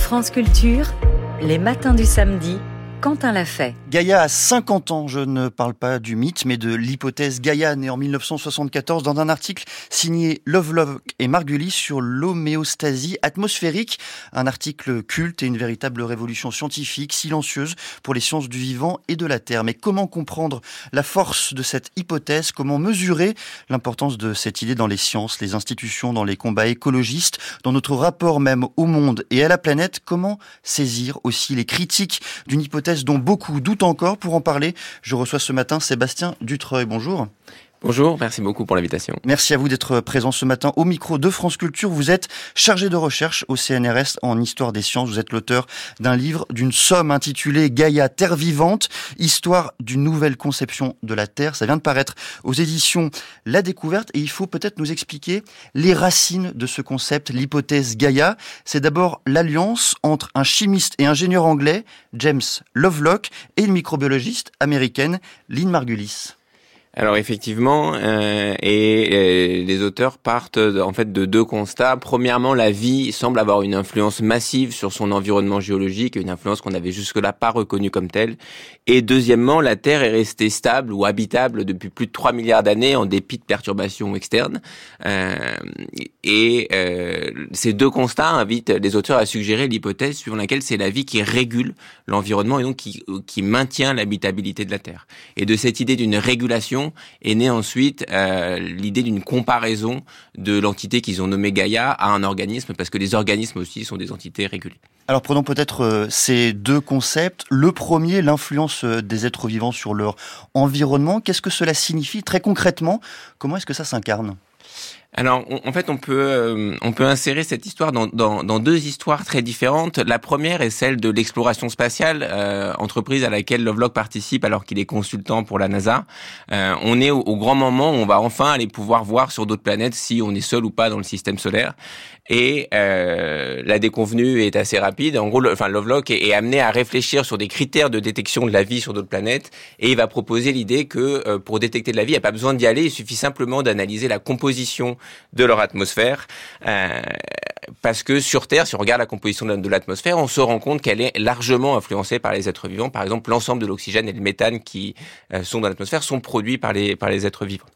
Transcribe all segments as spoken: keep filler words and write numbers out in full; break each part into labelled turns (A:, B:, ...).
A: France Culture, les matins du samedi, Quentin Lafay.
B: Gaïa a cinquante ans. Je ne parle pas du mythe, mais de l'hypothèse Gaïa, née en dix-neuf cent soixante-quatorze dans un article signé Lovelock et Margulis sur l'homéostasie atmosphérique. Un article culte et une véritable révolution scientifique, silencieuse pour les sciences du vivant et de la Terre. Mais comment comprendre la force de cette hypothèse? Comment mesurer l'importance de cette idée dans les sciences, les institutions, dans les combats écologistes, dans notre rapport même au monde et à la planète? Comment saisir aussi les critiques d'une hypothèse dont beaucoup doutent encore? Pour en parler, je reçois ce matin Sébastien Dutreuil. Bonjour.
C: Bonjour, merci beaucoup pour l'invitation.
B: Merci à vous d'être présent ce matin au micro de France Culture. Vous êtes chargé de recherche au C N R S en histoire des sciences. Vous êtes l'auteur d'un livre, d'une somme intitulée Gaïa, Terre vivante, histoire d'une nouvelle conception de la Terre. Ça vient de paraître aux éditions La Découverte et il faut peut-être nous expliquer les racines de ce concept, l'hypothèse Gaïa. C'est d'abord l'alliance entre un chimiste et ingénieur anglais, James Lovelock, et une microbiologiste américaine, Lynn Margulis.
C: Alors effectivement, euh, et euh, les auteurs partent en fait de deux constats. Premièrement, la vie semble avoir une influence massive sur son environnement géologique, une influence qu'on n'avait jusque-là pas reconnue comme telle. Et deuxièmement, la Terre est restée stable ou habitable depuis plus de trois milliards d'années en dépit de perturbations externes. Euh, et euh, ces deux constats invitent les auteurs à suggérer l'hypothèse suivant laquelle c'est la vie qui régule l'environnement et donc qui, qui maintient l'habitabilité de la Terre. Et de cette idée d'une régulation est née ensuite euh, l'idée d'une comparaison de l'entité qu'ils ont nommée Gaïa à un organisme, parce que les organismes aussi sont des entités régulées.
B: Alors prenons peut-être euh, ces deux concepts. Le premier, l'influence des êtres vivants sur leur environnement. Qu'est-ce que cela signifie très concrètement? Comment est-ce que ça s'incarne?
C: Alors, on, en fait, on peut euh, on peut insérer cette histoire dans, dans dans deux histoires très différentes. La première est celle de l'exploration spatiale, euh, entreprise à laquelle Lovelock participe alors qu'il est consultant pour la NASA. Euh, on est au, au grand moment où on va enfin aller pouvoir voir sur d'autres planètes si on est seul ou pas dans le système solaire. Et euh, la déconvenue est assez rapide. En gros, le, enfin, Lovelock est, est amené à réfléchir sur des critères de détection de la vie sur d'autres planètes, et il va proposer l'idée que euh, pour détecter de la vie, il n'y a pas besoin d'y aller, il suffit simplement d'analyser la composition de leur atmosphère, euh, parce que sur Terre, si on regarde la composition de l'atmosphère, on se rend compte qu'elle est largement influencée par les êtres vivants. Par exemple, l'ensemble de l'oxygène et le méthane qui euh, sont dans l'atmosphère sont produits par les par les êtres vivants.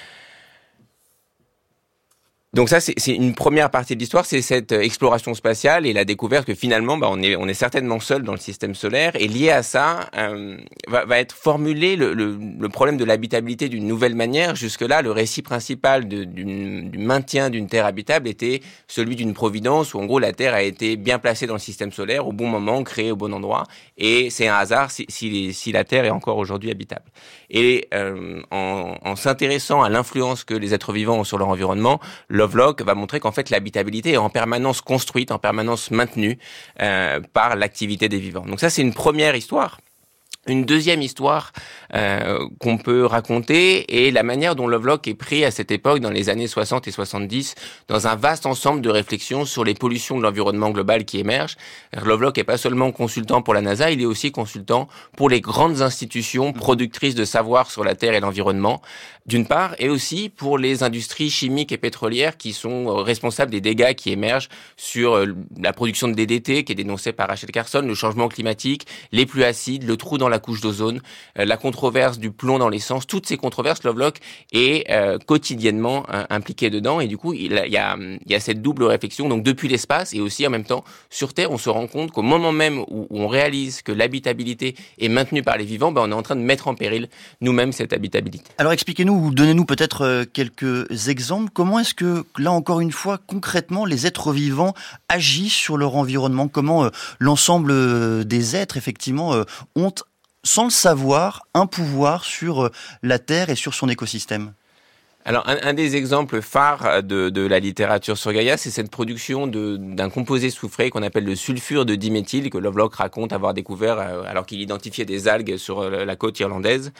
C: Donc ça, c'est, c'est une première partie de l'histoire, c'est cette exploration spatiale et la découverte que finalement, bah, on est, on est certainement seul dans le système solaire. Et lié à ça, euh, va, va être formulé le, le, le problème de l'habitabilité d'une nouvelle manière. Jusque-là, le récit principal de, d'une, du maintien d'une Terre habitable était celui d'une providence où, en gros, la Terre a été bien placée dans le système solaire, au bon moment, créée au bon endroit. Et c'est un hasard si, si, les, si la Terre est encore aujourd'hui habitable. Et euh, en, en s'intéressant à l'influence que les êtres vivants ont sur leur environnement, Lovelock va montrer qu'en fait l'habitabilité est en permanence construite, en permanence maintenue euh, par l'activité des vivants. Donc ça, c'est une première histoire. Une deuxième histoire euh, qu'on peut raconter est la manière dont Lovelock est pris à cette époque, dans les années soixante et soixante-dix, dans un vaste ensemble de réflexions sur les pollutions de l'environnement global qui émergent. Lovelock n'est pas seulement consultant pour la NASA, il est aussi consultant pour les grandes institutions productrices de savoir sur la Terre et l'environnement, d'une part, et aussi pour les industries chimiques et pétrolières qui sont responsables des dégâts qui émergent sur la production de D D T, qui est dénoncée par Rachel Carson, le changement climatique, les pluies acides, le trou dans la couche d'ozone, euh, la controverse du plomb dans l'essence, toutes ces controverses, Lovelock est euh, quotidiennement euh, impliqué dedans, et du coup il, a, il, y a, il y a cette double réflexion. Donc depuis l'espace et aussi en même temps sur Terre, on se rend compte qu'au moment même où, où on réalise que l'habitabilité est maintenue par les vivants, ben on est en train de mettre en péril nous-mêmes cette habitabilité.
B: Alors expliquez-nous, ou donnez-nous peut-être euh, quelques exemples. Comment est-ce que, là encore une fois, concrètement, les êtres vivants agissent sur leur environnement? Comment euh, l'ensemble euh, des êtres, effectivement, euh, ont, sans le savoir, un pouvoir sur euh, la Terre et sur son écosystème?
C: Alors, un, un des exemples phares de, de la littérature sur Gaïa, c'est cette production de, d'un composé soufré qu'on appelle le sulfure de diméthyle, que Lovelock raconte avoir découvert euh, alors qu'il identifiait des algues sur euh, la côte irlandaise.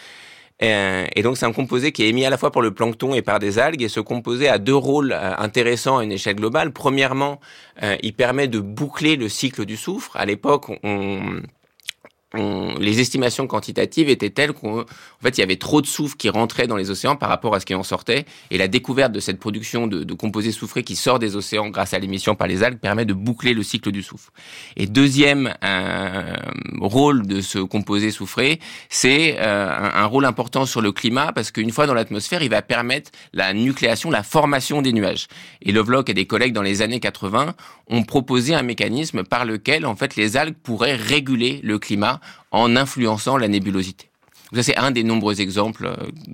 C: Et donc c'est un composé qui est émis à la fois par le plancton et par des algues, et ce composé a deux rôles intéressants à une échelle globale. Premièrement, il permet de boucler le cycle du soufre. À l'époque, on on, les estimations quantitatives étaient telles qu'en fait, il y avait trop de soufre qui rentrait dans les océans par rapport à ce qui en sortait. Et la découverte de cette production de, de composés soufrés qui sort des océans grâce à l'émission par les algues permet de boucler le cycle du soufre. Et deuxième euh, rôle de ce composé soufré, c'est euh, un, un rôle important sur le climat parce qu'une fois dans l'atmosphère, il va permettre la nucléation, la formation des nuages. Et Lovelock et des collègues dans les années quatre-vingts ont proposé un mécanisme par lequel, en fait, les algues pourraient réguler le climat en influençant la nébulosité. Donc ça, c'est un des nombreux exemples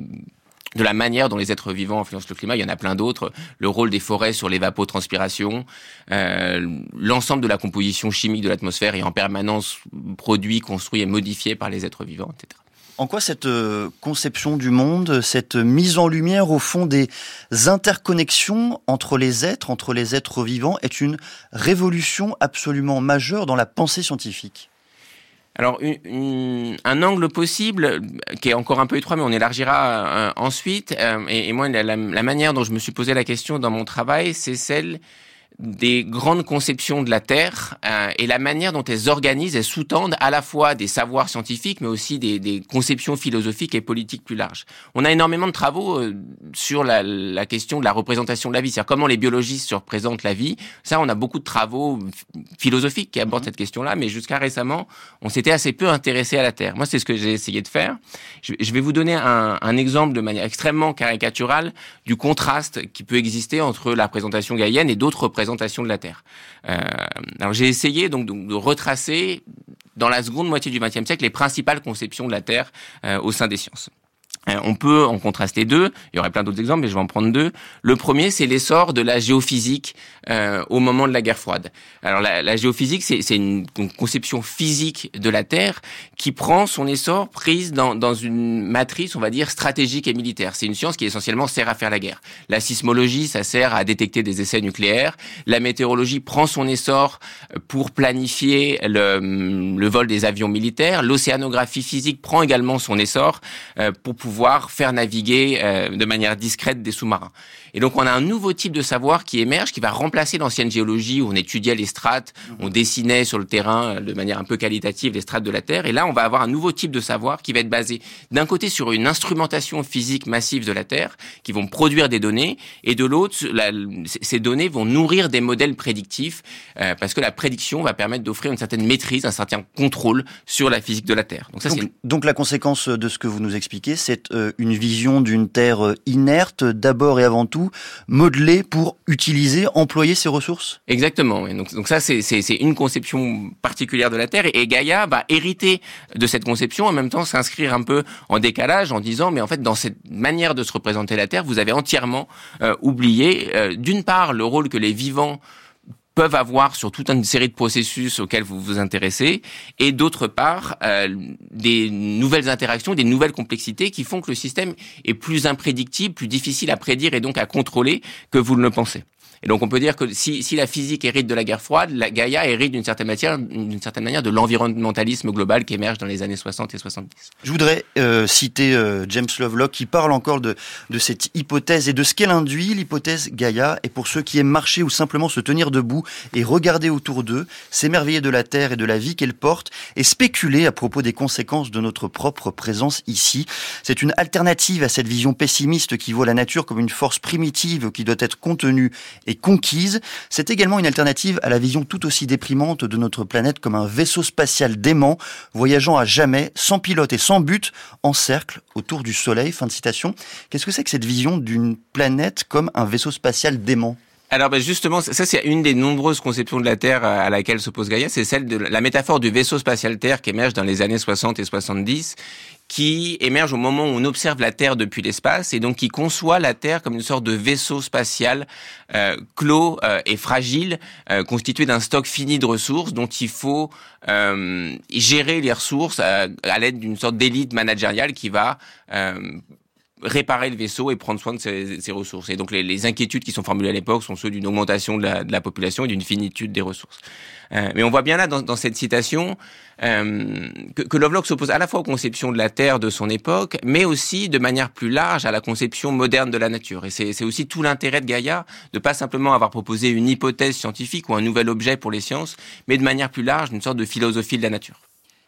C: de la manière dont les êtres vivants influencent le climat. Il y en a plein d'autres. Le rôle des forêts sur l'évapotranspiration, euh, l'ensemble de la composition chimique de l'atmosphère est en permanence produit, construit et modifié par les êtres vivants, et cetera.
B: En quoi cette conception du monde, cette mise en lumière au fond des interconnexions entre les êtres, entre les êtres vivants, est une révolution absolument majeure dans la pensée scientifique ?
C: Alors, une, une, un angle possible, qui est encore un peu étroit, mais on élargira euh, ensuite, euh, et, et moi, la, la, la manière dont je me suis posé la question dans mon travail, c'est celle des grandes conceptions de la Terre euh, et la manière dont elles organisent, elles sous-tendent à la fois des savoirs scientifiques, mais aussi des, des conceptions philosophiques et politiques plus larges. On a énormément de travaux euh, sur la, la question de la représentation de la vie, c'est-à-dire comment les biologistes se représentent la vie. Ça, on a beaucoup de travaux philosophiques qui abordent mmh. cette question-là, mais jusqu'à récemment, on s'était assez peu intéressé à la Terre. Moi, c'est ce que j'ai essayé de faire. Je, je vais vous donner un, un exemple de manière extrêmement caricaturale du contraste qui peut exister entre la représentation gaïenne et d'autres représentations de la Terre. Euh, alors j'ai essayé donc, donc de retracer dans la seconde moitié du vingtième siècle les principales conceptions de la Terre euh, au sein des sciences. Euh, on peut en contraster deux, il y aurait plein d'autres exemples, mais je vais en prendre deux. Le premier, c'est l'essor de la géophysique euh, au moment de la guerre froide. Alors la, la géophysique, c'est, c'est une, une conception physique de la Terre qui prend son essor prise dans, dans une matrice, on va dire, stratégique et militaire. C'est une science qui essentiellement sert à faire la guerre. La sismologie, ça sert à détecter des essais nucléaires. La météorologie prend son essor pour planifier le, le vol des avions militaires. L'océanographie physique prend également son essor euh, pour pouvoir pouvoir faire naviguer euh, de manière discrète des sous-marins. Et donc, on a un nouveau type de savoir qui émerge, qui va remplacer l'ancienne géologie où on étudiait les strates, on dessinait sur le terrain de manière un peu qualitative les strates de la Terre. Et là, on va avoir un nouveau type de savoir qui va être basé d'un côté sur une instrumentation physique massive de la Terre, qui vont produire des données, et de l'autre, la, ces données vont nourrir des modèles prédictifs, euh, parce que la prédiction va permettre d'offrir une certaine maîtrise, un certain contrôle sur la physique de la Terre.
B: Donc, ça, donc, c'est une... donc la conséquence de ce que vous nous expliquez, c'est une vision d'une Terre inerte, d'abord et avant tout, modelée pour utiliser, employer ses ressources ?
C: Exactement. Et donc, donc ça, c'est, c'est, c'est une conception particulière de la Terre. Et, et Gaïa va hériter de cette conception, en même temps s'inscrire un peu en décalage, en disant, mais en fait, dans cette manière de se représenter la Terre, vous avez entièrement euh, oublié, euh, d'une part, le rôle que les vivants peuvent avoir sur toute une série de processus auxquels vous vous intéressez, et d'autre part, euh, des nouvelles interactions, des nouvelles complexités qui font que le système est plus imprédictible, plus difficile à prédire et donc à contrôler que vous ne le pensez. Et donc on peut dire que si, si la physique hérite de la guerre froide, la Gaïa hérite d'une certaine manière, d'une certaine manière de l'environnementalisme global qui émerge dans les années soixante et soixante-dix.
B: Je voudrais euh, citer euh, James Lovelock qui parle encore de, de cette hypothèse et de ce qu'elle induit, l'hypothèse Gaïa. Et pour ceux qui aiment marcher ou simplement se tenir debout et regarder autour d'eux, s'émerveiller de la Terre et de la vie qu'elle porte et spéculer à propos des conséquences de notre propre présence ici. C'est une alternative à cette vision pessimiste qui voit la nature comme une force primitive qui doit être contenue et conquise. C'est également une alternative à la vision tout aussi déprimante de notre planète comme un vaisseau spatial dément, voyageant à jamais, sans pilote et sans but, en cercle autour du Soleil. Fin de citation. Qu'est-ce que c'est que cette vision d'une planète comme un vaisseau spatial dément ?
C: Alors ben justement, ça c'est une des nombreuses conceptions de la Terre à laquelle s'oppose Gaïa, c'est celle de la métaphore du vaisseau spatial Terre qui émerge dans les années soixante et soixante-dix, qui émerge au moment où on observe la Terre depuis l'espace et donc qui conçoit la Terre comme une sorte de vaisseau spatial euh, clos euh, et fragile, euh, constitué d'un stock fini de ressources dont il faut euh, gérer les ressources à, à l'aide d'une sorte d'élite managériale qui va euh, réparer le vaisseau et prendre soin de ses, ses ressources. Et donc les, les inquiétudes qui sont formulées à l'époque sont ceux d'une augmentation de la, de la population et d'une finitude des ressources. Euh, mais on voit bien là dans, dans cette citation euh, que, que Lovelock s'oppose à la fois aux conceptions de la Terre de son époque, mais aussi de manière plus large à la conception moderne de la nature. Et c'est, c'est aussi tout l'intérêt de Gaïa de pas simplement avoir proposé une hypothèse scientifique ou un nouvel objet pour les sciences, mais de manière plus large une sorte de philosophie de la nature.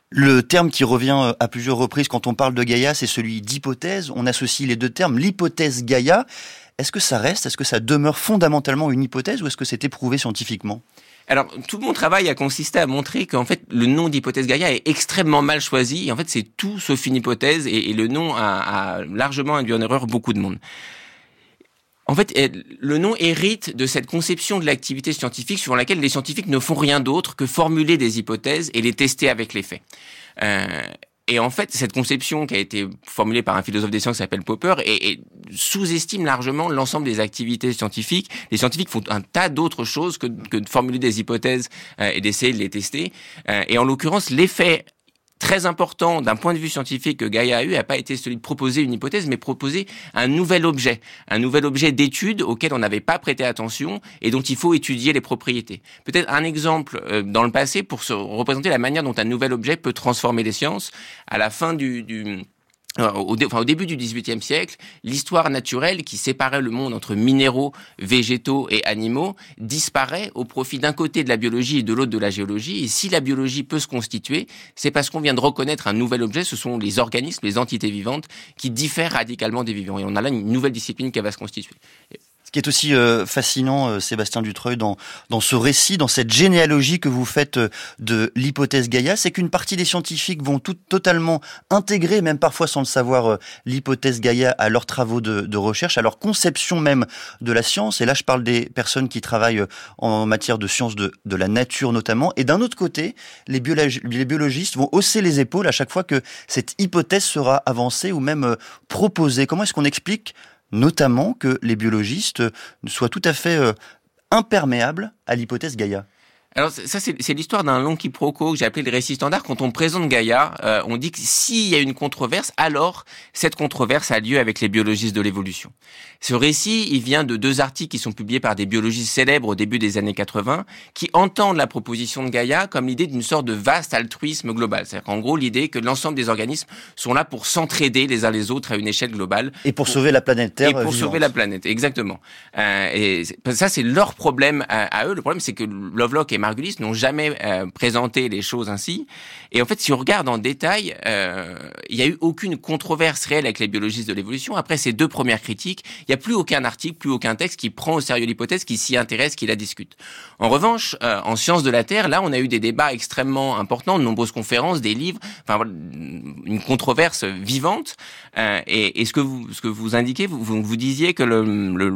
B: Le terme qui revient à plusieurs reprises quand on parle de Gaïa, c'est celui d'hypothèse. On associe les deux termes, l'hypothèse Gaïa. Est-ce que ça reste, est-ce que ça demeure fondamentalement une hypothèse ou est-ce que c'est éprouvé scientifiquement ?
C: Alors, tout mon travail a consisté à montrer qu'en fait, le nom d'hypothèse Gaïa est extrêmement mal choisi. Et en fait, c'est tout sauf une hypothèse et, et le nom a, a largement induit en erreur beaucoup de monde. En fait, le nom hérite de cette conception de l'activité scientifique sur laquelle les scientifiques ne font rien d'autre que formuler des hypothèses et les tester avec les faits. Euh, et en fait, cette conception qui a été formulée par un philosophe des sciences qui s'appelle Popper et, et sous-estime largement l'ensemble des activités scientifiques. Les scientifiques font un tas d'autres choses que, que de formuler des hypothèses euh, et d'essayer de les tester. Euh, et en l'occurrence, l'effet très important d'un point de vue scientifique que Gaïa a eu n'a pas été celui de proposer une hypothèse, mais proposer un nouvel objet, un nouvel objet d'étude auquel on n'avait pas prêté attention et dont il faut étudier les propriétés. Peut-être un exemple euh, dans le passé pour se représenter la manière dont un nouvel objet peut transformer les sciences. À la fin du... du Au, dé, enfin, au début du dix-huitième siècle, l'histoire naturelle qui séparait le monde entre minéraux, végétaux et animaux disparaît au profit d'un côté de la biologie et de l'autre de la géologie. Et si la biologie peut se constituer, c'est parce qu'on vient de reconnaître un nouvel objet. Ce sont les organismes, les entités vivantes qui diffèrent radicalement des vivants. Et on a là une nouvelle discipline qui va se constituer.
B: Ce qui est aussi euh, fascinant, euh, Sébastien Dutreuil, dans, dans ce récit, dans cette généalogie que vous faites euh, de l'hypothèse Gaïa, c'est qu'une partie des scientifiques vont tout totalement intégrer, même parfois sans le savoir, euh, l'hypothèse Gaïa à leurs travaux de, de recherche, à leur conception même de la science. Et là, je parle des personnes qui travaillent en matière de sciences de, de la nature notamment. Et d'un autre côté, les, biolog- les biologistes vont hausser les épaules à chaque fois que cette hypothèse sera avancée ou même euh, proposée. Comment est-ce qu'on explique notamment que les biologistes soient tout à fait euh, imperméables à l'hypothèse Gaïa?
C: Alors ça, c'est, c'est l'histoire d'un long quiproquo que j'ai appelé le récit standard. Quand on présente Gaïa, euh, on dit que s'il y a une controverse, alors cette controverse a lieu avec les biologistes de l'évolution. Ce récit, il vient de deux articles qui sont publiés par des biologistes célèbres au début des années quatre-vingts, qui entendent la proposition de Gaïa comme l'idée d'une sorte de vaste altruisme global. C'est-à-dire qu'en gros, l'idée que l'ensemble des organismes sont là pour s'entraider les uns les autres à une échelle globale.
B: Et pour, pour sauver la planète Terre.
C: Et pour
B: vivante.
C: sauver la planète, exactement. Euh, et ça, c'est leur problème à, à eux. Le problème, c'est que Lovelock et Margulis n'ont jamais euh, présenté les choses ainsi. Et en fait, si on regarde en détail, euh, il n'y a eu aucune controverse réelle avec les biologistes de l'évolution. Après ces deux premières critiques, il n'y a plus aucun article, plus aucun texte qui prend au sérieux l'hypothèse, qui s'y intéresse, qui la discute. En revanche, euh, en sciences de la Terre, là, on a eu des débats extrêmement importants, de nombreuses conférences, des livres, enfin une controverse vivante. Euh, et, et ce que vous, ce que vous indiquez, vous, vous, vous disiez que le, le,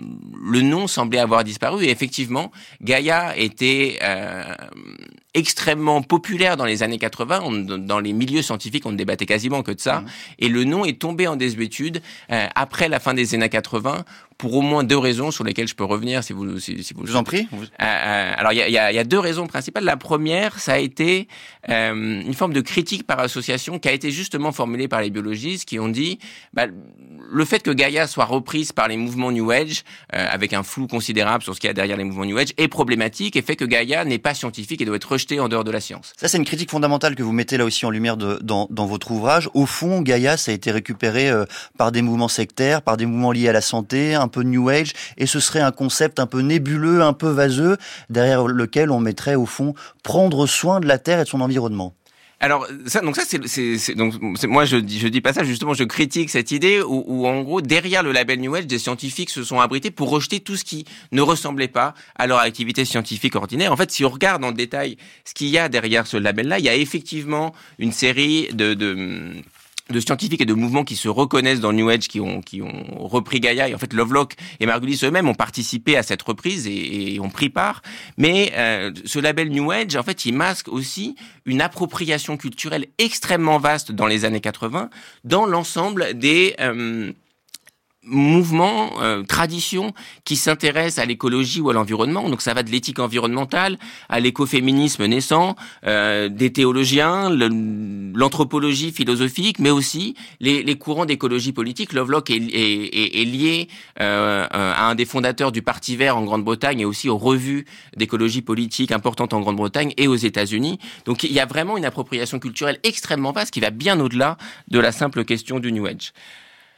C: le nom semblait avoir disparu. Et effectivement, Gaïa était euh, extrêmement populaire dans les années quatre-vingts. On, dans les milieux scientifiques, on ne débattait quasiment que de ça. Mmh. Et le nom est tombé en désuétude euh, après la fin des années quatre-vingts, pour au moins deux raisons sur lesquelles je peux revenir si vous si, si vous.
B: Je vous en prie.
C: Euh, euh, alors il y a, y, a, y a deux raisons principales. La première, ça a été euh, une forme de critique par association qui a été justement formulée par les biologistes qui ont dit bah, le fait que Gaïa soit reprise par les mouvements New Age euh, avec un flou considérable sur ce qu'il y a derrière les mouvements New Age est problématique et fait que Gaïa n'est pas scientifique et doit être rejetée en dehors de la science.
B: Ça, c'est une critique fondamentale que vous mettez là aussi en lumière de, dans, dans votre ouvrage. Au fond, Gaïa, ça a été récupéré euh, par des mouvements sectaires, par des mouvements liés à la santé, un peu New Age, et ce serait un concept un peu nébuleux, un peu vaseux, derrière lequel on mettrait au fond prendre soin de la Terre et de son environnement.
C: Alors ça, donc ça c'est, c'est, c'est donc c'est, moi je dis je dis pas ça, justement je critique cette idée où, où en gros derrière le label New Age des scientifiques se sont abrités pour rejeter tout ce qui ne ressemblait pas à leur activité scientifique ordinaire. En fait, si on regarde en détail ce qu'il y a derrière ce label-là, il y a effectivement une série de, de de scientifiques et de mouvements qui se reconnaissent dans New Age, qui ont qui ont repris Gaïa. Et en fait, Lovelock et Margulis eux-mêmes ont participé à cette reprise et, et ont pris part. Mais euh, ce label New Age, en fait, il masque aussi une appropriation culturelle extrêmement vaste dans les années quatre-vingts dans l'ensemble des euh, mouvements, euh, traditions qui s'intéressent à l'écologie ou à l'environnement. Donc ça va de l'éthique environnementale à l'écoféminisme naissant, euh, des théologiens, le, l'anthropologie philosophique, mais aussi les, les courants d'écologie politique. Lovelock est, est, est, est lié euh, à un des fondateurs du Parti Vert en Grande-Bretagne et aussi aux revues d'écologie politique importantes en Grande-Bretagne et aux États-Unis. Donc il y a vraiment une appropriation culturelle extrêmement vaste qui va bien au-delà de la simple question du New Age.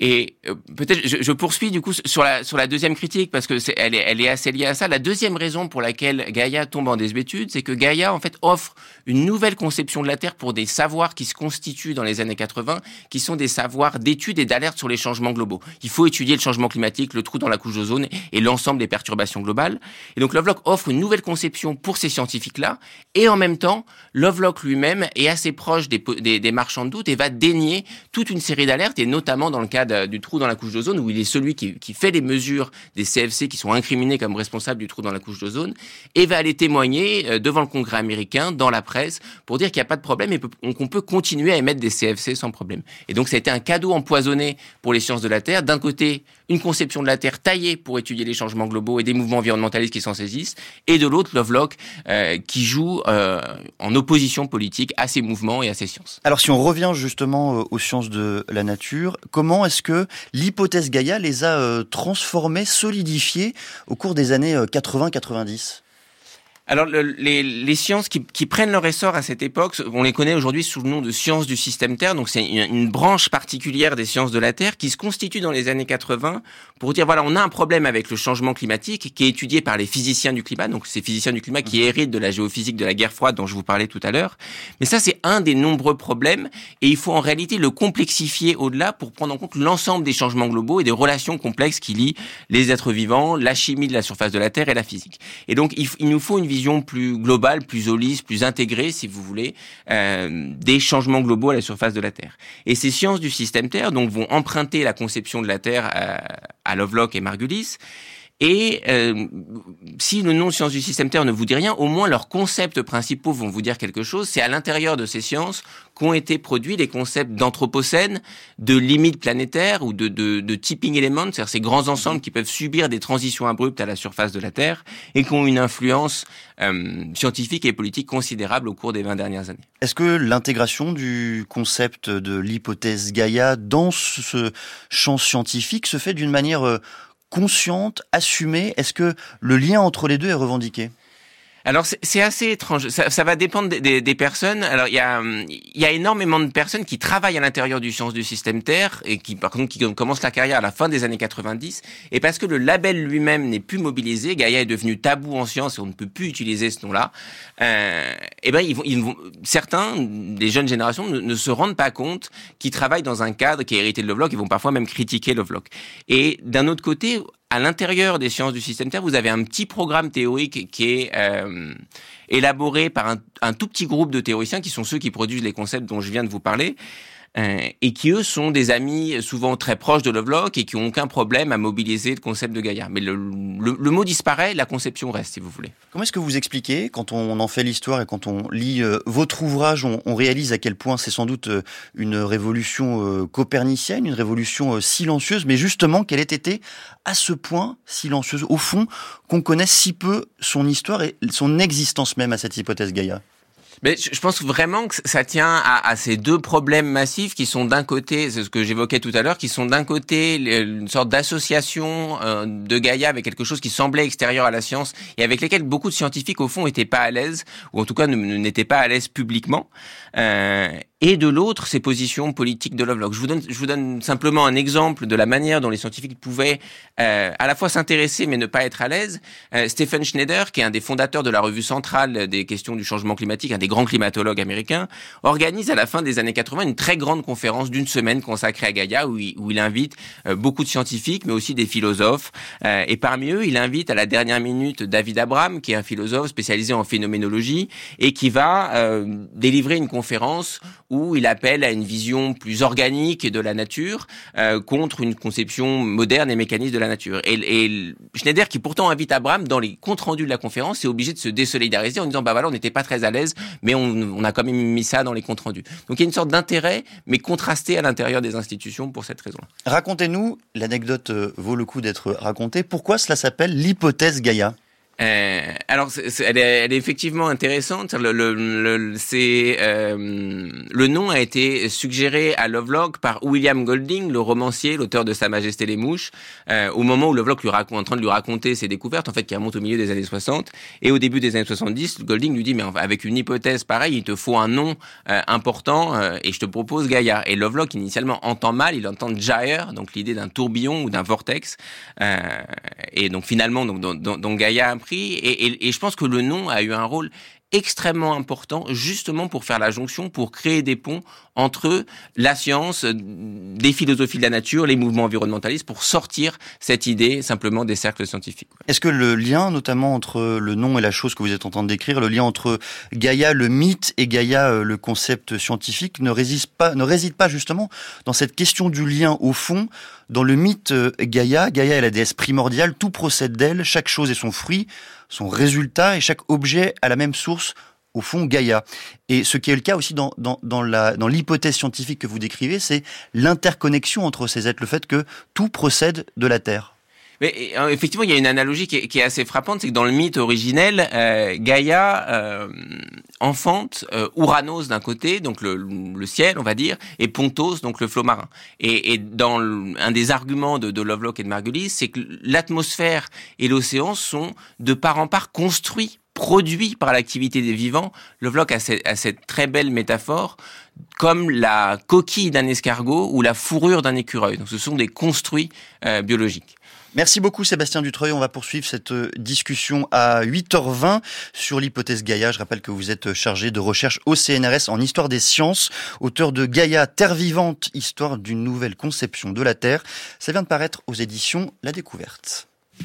C: Et euh, peut-être, je, je poursuis du coup sur la sur la deuxième critique parce que c'est, elle est elle est assez liée à ça. La deuxième raison pour laquelle Gaïa tombe en désuétude, c'est que Gaïa en fait offre une nouvelle conception de la Terre pour des savoirs qui se constituent dans les années quatre-vingts, qui sont des savoirs d'étude et d'alerte sur les changements globaux. Il faut étudier le changement climatique, le trou dans la couche d'ozone et l'ensemble des perturbations globales. Et donc Lovelock offre une nouvelle conception pour ces scientifiques-là, et en même temps, Lovelock lui-même est assez proche des, des, des marchands de doute et va dénier toute une série d'alertes, et notamment dans le cas de, du trou dans la couche d'ozone, où il est celui qui, qui fait les mesures des C F C qui sont incriminés comme responsables du trou dans la couche d'ozone, et va aller témoigner devant le Congrès américain, dans la presse, pour dire qu'il n'y a pas de problème et qu'on peut continuer à émettre des C F C sans problème. Et donc ça a été un cadeau empoisonné pour les sciences de la Terre. D'un côté, une conception de la Terre taillée pour étudier les changements globaux et des mouvements environnementalistes qui s'en saisissent, et de l'autre, Lovelock, euh, qui joue euh, en opposition politique à ces mouvements et à ces sciences.
B: Alors si on revient justement aux sciences de la nature, comment est-ce que l'hypothèse Gaïa les a euh, transformées, solidifiées au cours des années euh, quatre-vingts quatre-vingt-dix ?
C: Alors, le, les, les sciences qui, qui prennent leur essor à cette époque, on les connaît aujourd'hui sous le nom de sciences du système Terre. Donc, c'est une, une branche particulière des sciences de la Terre qui se constitue dans les années quatre-vingts pour dire, voilà, on a un problème avec le changement climatique qui est étudié par les physiciens du climat. Donc, ces physiciens du climat qui héritent de la géophysique de la guerre froide dont je vous parlais tout à l'heure. Mais ça, c'est un des nombreux problèmes et il faut en réalité le complexifier au-delà pour prendre en compte l'ensemble des changements globaux et des relations complexes qui lient les êtres vivants, la chimie de la surface de la Terre et la physique. Et donc, il, il nous faut une vision plus globale, plus holiste, plus intégrée, si vous voulez, euh, des changements globaux à la surface de la Terre. Et ces sciences du système Terre donc vont emprunter la conception de la Terre à, à Lovelock et Margulis. Et euh, si le nom sciences du système Terre ne vous dit rien, au moins leurs concepts principaux vont vous dire quelque chose. C'est à l'intérieur de ces sciences qu'ont été produits les concepts d'anthropocène, de limites planétaires ou de, de, de tipping elements, c'est-à-dire ces grands ensembles qui peuvent subir des transitions abruptes à la surface de la Terre et qui ont une influence euh, scientifique et politique considérable au cours des vingt dernières années.
B: Est-ce que l'intégration du concept de l'hypothèse Gaïa dans ce champ scientifique se fait d'une manière euh, consciente, assumée? Est-ce que le lien entre les deux est revendiqué?
C: Alors c'est, c'est assez étrange. Ça, ça va dépendre des, des, des personnes. Alors il y a, il y a énormément de personnes qui travaillent à l'intérieur du sciences du système Terre et qui, par contre, qui commencent la carrière à la fin des années quatre-vingt-dix. Et parce que le label lui-même n'est plus mobilisé, Gaïa est devenu tabou en sciences et on ne peut plus utiliser ce nom-là. Euh, et ben ils vont, ils vont, certains des jeunes générations ne, ne se rendent pas compte qu'ils travaillent dans un cadre qui est hérité de Lovelock. Ils vont parfois même critiquer Lovelock. Et d'un autre côté, à l'intérieur des sciences du système Terre, vous avez un petit programme théorique qui est euh, élaboré par un, un tout petit groupe de théoriciens qui sont ceux qui produisent les concepts dont je viens de vous parler. Euh, et qui, eux, sont des amis souvent très proches de Lovelock et qui n'ont aucun problème à mobiliser le concept de Gaïa. Mais le, le, le mot disparaît, la conception reste, si vous voulez.
B: Comment est-ce que vous expliquez, quand on en fait l'histoire et quand on lit euh, votre ouvrage, on, on réalise à quel point c'est sans doute euh, une révolution euh, copernicienne, une révolution euh, silencieuse, mais justement qu'elle ait été à ce point silencieuse, au fond, qu'on connaisse si peu son histoire et son existence même à cette hypothèse Gaïa?
C: Mais je pense vraiment que ça tient à, à ces deux problèmes massifs qui sont d'un côté, c'est ce que j'évoquais tout à l'heure, qui sont d'un côté une sorte d'association euh, de Gaïa avec quelque chose qui semblait extérieur à la science et avec lesquels beaucoup de scientifiques au fond n'étaient pas à l'aise, ou en tout cas ne, n'étaient pas à l'aise publiquement. Euh, et de l'autre, ces positions politiques de Lovelock. Je vous donne, je vous donne simplement un exemple de la manière dont les scientifiques pouvaient euh, à la fois s'intéresser mais ne pas être à l'aise. Euh, Stephen Schneider, qui est un des fondateurs de la revue centrale des questions du changement climatique, un des grands climatologues américains, organise à la fin des années quatre-vingts une très grande conférence d'une semaine consacrée à Gaïa où il, où il invite euh, beaucoup de scientifiques mais aussi des philosophes. Euh, et parmi eux, il invite à la dernière minute David Abram, qui est un philosophe spécialisé en phénoménologie et qui va euh, délivrer une conférence où il appelle à une vision plus organique de la nature euh, contre une conception moderne et mécaniste de la nature. Et, et Schneider, qui pourtant invite Abraham, dans les comptes rendus de la conférence, est obligé de se désolidariser en disant bah voilà, on n'était pas très à l'aise, mais on, on a quand même mis ça dans les comptes rendus. Donc il y a une sorte d'intérêt, mais contrasté à l'intérieur des institutions pour cette raison-là.
B: Racontez-nous, l'anecdote vaut le coup d'être racontée, pourquoi cela s'appelle l'hypothèse Gaïa?
C: Euh, alors, c'est, c'est, elle, est, elle est effectivement intéressante. Le, le, le, c'est, euh, le nom a été suggéré à Lovelock par William Golding, le romancier, l'auteur de Sa Majesté les Mouches, euh, au moment où Lovelock lui raconte, en train de lui raconter ses découvertes, en fait, qui remontent au milieu des années soixante. Et au début des années soixante-dix, Golding lui dit, mais avec une hypothèse pareille, il te faut un nom euh, important, euh, et je te propose Gaïa. Et Lovelock, initialement, entend mal, il entend gyre, donc l'idée d'un tourbillon ou d'un vortex. Euh, et donc, finalement, donc, donc, donc Gaïa a pris. Et, et, et je pense que le nom a eu un rôle extrêmement important, justement pour faire la jonction, pour créer des ponts entre la science, des philosophies de la nature, les mouvements environnementalistes, pour sortir cette idée simplement des cercles scientifiques.
B: Est-ce que le lien, notamment entre le nom et la chose que vous êtes en train de décrire, le lien entre Gaïa, le mythe, et Gaïa, le concept scientifique, ne réside pas, ne réside pas justement dans cette question du lien au fond? Dans le mythe Gaïa, Gaïa est la déesse primordiale, tout procède d'elle, chaque chose est son fruit, son résultat, et chaque objet a la même source, au fond, Gaïa. Et ce qui est le cas aussi dans, dans, dans, la, dans l'hypothèse scientifique que vous décrivez, c'est l'interconnexion entre ces êtres, le fait que tout procède de la Terre.
C: Mais effectivement, il y a une analogie qui est, qui est assez frappante, c'est que dans le mythe originel, euh, Gaïa euh, enfante euh, Ouranos d'un côté, donc le, le ciel, on va dire, et Pontos, donc le flot marin. Et, et dans le, un des arguments de, de Lovelock et de Margulis, c'est que l'atmosphère et l'océan sont de part en part construits, produits par l'activité des vivants. Lovelock a cette, a cette très belle métaphore, comme la coquille d'un escargot ou la fourrure d'un écureuil. Donc ce sont des construits euh, biologiques.
B: Merci beaucoup Sébastien Dutreuil. On va poursuivre cette discussion à huit heures vingt sur l'hypothèse Gaïa. Je rappelle que vous êtes chargé de recherche au C N R S en histoire des sciences, auteur de Gaïa, Terre vivante, histoire d'une nouvelle conception de la Terre. Ça vient de paraître aux éditions La Découverte.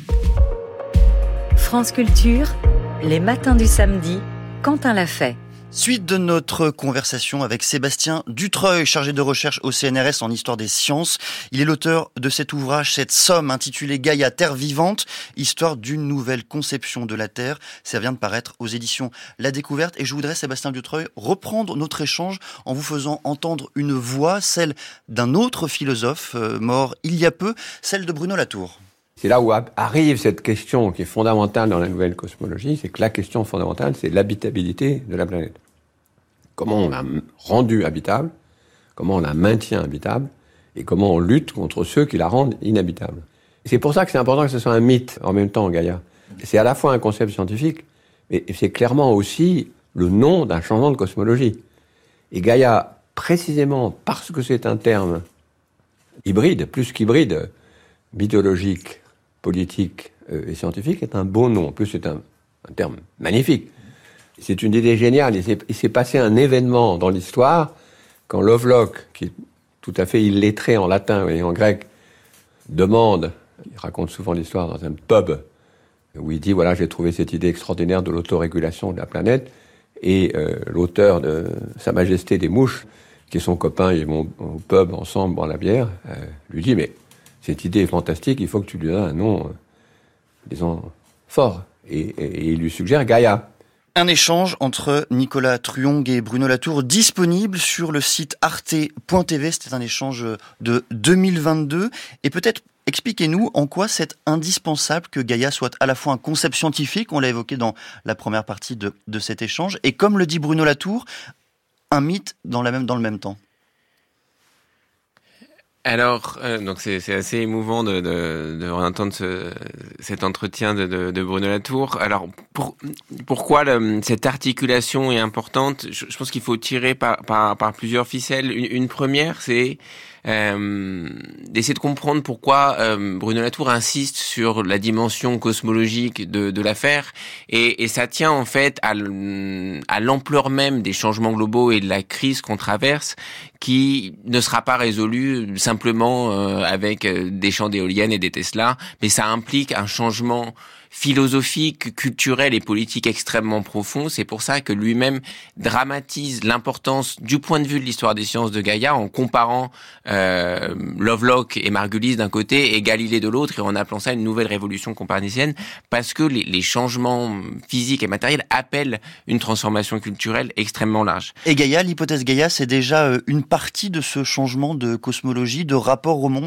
A: France Culture, les matins du samedi, Quentin l'a fait.
B: Suite de notre conversation avec Sébastien Dutreuil, chargé de recherche au C N R S en histoire des sciences. Il est l'auteur de cet ouvrage, cette somme intitulée Gaïa, Terre vivante, histoire d'une nouvelle conception de la Terre. Ça vient de paraître aux éditions La Découverte. Et je voudrais, Sébastien Dutreuil, reprendre notre échange en vous faisant entendre une voix, celle d'un autre philosophe euh, mort il y a peu, celle de Bruno Latour.
D: C'est là où arrive cette question qui est fondamentale dans la nouvelle cosmologie, c'est que la question fondamentale, c'est l'habitabilité de la planète. Comment on la rendue habitable, comment on la maintient habitable, et comment on lutte contre ceux qui la rendent inhabitable. Et c'est pour ça que c'est important que ce soit un mythe en même temps, Gaïa. C'est à la fois un concept scientifique, mais c'est clairement aussi le nom d'un changement de cosmologie. Et Gaïa, précisément parce que c'est un terme hybride, plus qu'hybride, mythologique, politique euh, et scientifique, est un beau nom. En plus, c'est un, un terme magnifique. C'est une idée géniale. Il s'est, il s'est passé un événement dans l'histoire quand Lovelock, qui est tout à fait illettré en latin et en grec, demande, il raconte souvent l'histoire dans un pub, où il dit, voilà, j'ai trouvé cette idée extraordinaire de l'autorégulation de la planète, et euh, l'auteur de Sa Majesté des Mouches, qui est son copain, ils vont au pub ensemble boire la bière, euh, lui dit, mais cette idée est fantastique, il faut que tu lui donnes un nom, euh, disons, fort. Et, et, et il lui suggère Gaïa.
B: Un échange entre Nicolas Truong et Bruno Latour disponible sur le site arte point t v. C'était un échange de deux mille vingt-deux. Et peut-être expliquez-nous en quoi c'est indispensable que Gaïa soit à la fois un concept scientifique, on l'a évoqué dans la première partie de, de cet échange, et comme le dit Bruno Latour, un mythe dans, la même, dans le même temps.
C: Alors, euh, donc c'est, c'est assez émouvant de, de, de entendre ce, cet entretien de, de, de Bruno Latour. Alors, pour, pourquoi le, cette articulation est importante? je, je pense qu'il faut tirer par, par, par plusieurs ficelles. Une, une première, c'est euh, d'essayer de comprendre pourquoi euh, Bruno Latour insiste sur la dimension cosmologique de, de l'affaire. Et, et ça tient en fait à, à l'ampleur même des changements globaux et de la crise qu'on traverse, qui ne sera pas résolu simplement euh, avec euh, des champs d'éoliennes et des Tesla, mais ça implique un changement philosophique, culturel et politique extrêmement profond. C'est pour ça que lui-même dramatise l'importance du point de vue de l'histoire des sciences de Gaïa en comparant euh, Lovelock et Margulis d'un côté et Galilée de l'autre, et en appelant ça une nouvelle révolution copernicienne, parce que les, les changements physiques et matériels appellent une transformation culturelle extrêmement large.
B: Et Gaïa, l'hypothèse Gaïa, c'est déjà une partie de ce changement de cosmologie, de rapport au monde ?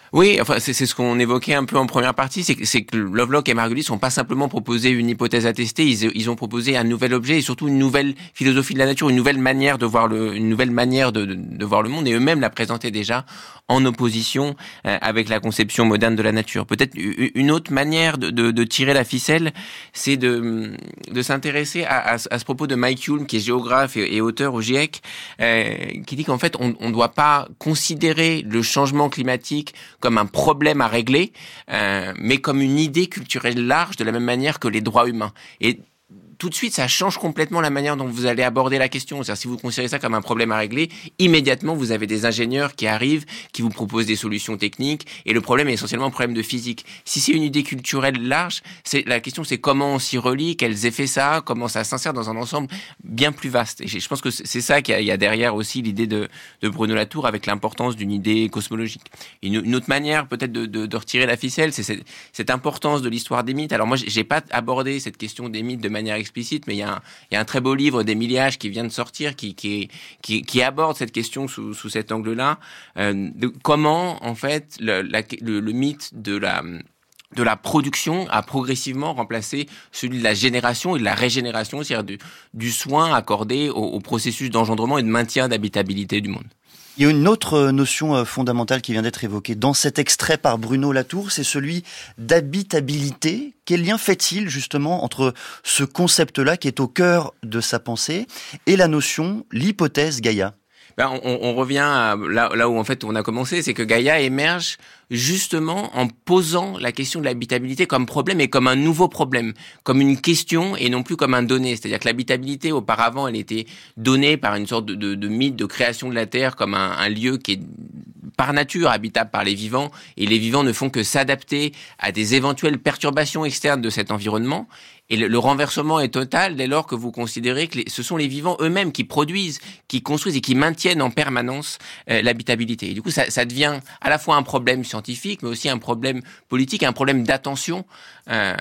C: Oui, enfin c'est, c'est ce qu'on évoquait un peu en première partie, c'est que, c'est que Lovelock et Margulis n'ont pas simplement proposé une hypothèse à tester, ils, ils ont proposé un nouvel objet et surtout une nouvelle philosophie de la nature, une nouvelle manière de voir le, une nouvelle manière de, de, de voir le monde, et eux-mêmes la présentaient déjà en opposition euh, avec la conception moderne de la nature. Peut-être une autre manière de, de, de tirer la ficelle, c'est de, de s'intéresser à, à, à ce propos de Mike Hulme, qui est géographe et, et auteur au GIEC, euh, qui dit qu'en fait on ne doit pas considérer le changement climatique comme un problème à régler, euh, mais comme une idée culturelle large, de la même manière que les droits humains. Et tout de suite, ça change complètement la manière dont vous allez aborder la question. C'est-à-dire, si vous considérez ça comme un problème à régler, immédiatement, vous avez des ingénieurs qui arrivent, qui vous proposent des solutions techniques, et le problème est essentiellement un problème de physique. Si c'est une idée culturelle large, c'est, la question c'est comment on s'y relie, quels effets ça a, comment ça s'insère dans un ensemble bien plus vaste. Et je pense que c'est ça qu'il y a, il y a derrière aussi l'idée de, de Bruno Latour, avec l'importance d'une idée cosmologique. Une, une autre manière, peut-être, de, de, de retirer la ficelle, c'est cette, cette importance de l'histoire des mythes. Alors moi, j'ai pas abordé cette question des mythes de manière explicite, mais il y a un, il y a un très beau livre d'Émile H qui vient de sortir, qui, qui, qui, qui aborde cette question sous, sous cet angle-là, euh, de comment, en fait, le, la, le, le mythe de la, de la production a progressivement remplacé celui de la génération et de la régénération, c'est-à-dire du, du soin accordé au, au processus d'engendrement et de maintien d'habitabilité du monde.
B: Il y a une autre notion fondamentale qui vient d'être évoquée dans cet extrait par Bruno Latour, c'est celui d'habitabilité. Quel lien fait-il justement entre ce concept-là qui est au cœur de sa pensée et la notion, l'hypothèse Gaïa ?
C: Ben, on, on revient à là, là où en fait on a commencé, c'est que Gaïa émerge justement en posant la question de l'habitabilité comme problème et comme un nouveau problème, comme une question et non plus comme un donné. C'est-à-dire que l'habitabilité, auparavant, elle était donnée par une sorte de, de, de mythe de création de la Terre comme un, un lieu qui est par nature habitable par les vivants, et les vivants ne font que s'adapter à des éventuelles perturbations externes de cet environnement. Et le, le renversement est total dès lors que vous considérez que les, ce sont les vivants eux-mêmes qui produisent, qui construisent et qui maintiennent en permanence euh, l'habitabilité. Et du coup, ça, ça devient à la fois un problème scientifique, mais aussi un problème politique, un problème d'attention euh,